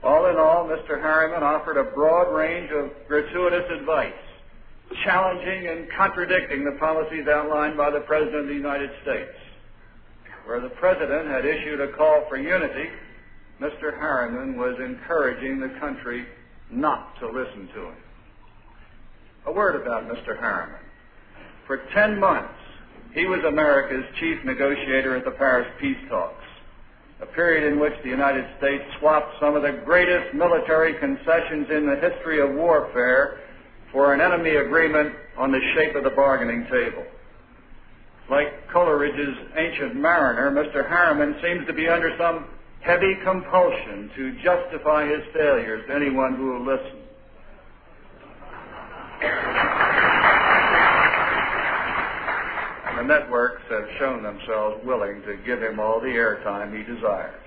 All in all, Mr. Harriman offered a broad range of gratuitous advice, challenging and contradicting the policies outlined by the President of the United States. Where the President had issued a call for unity, Mr. Harriman was encouraging the country not to listen to him. A word about Mr. Harriman. For 10 months, he was America's chief negotiator at the Paris peace talks, a period in which the United States swapped some of the greatest military concessions in the history of warfare for an enemy agreement on the shape of the bargaining table. Like Coleridge's Ancient Mariner, Mr. Harriman seems to be under some heavy compulsion to justify his failures to anyone who will listen. And the networks have shown themselves willing to give him all the airtime he desires.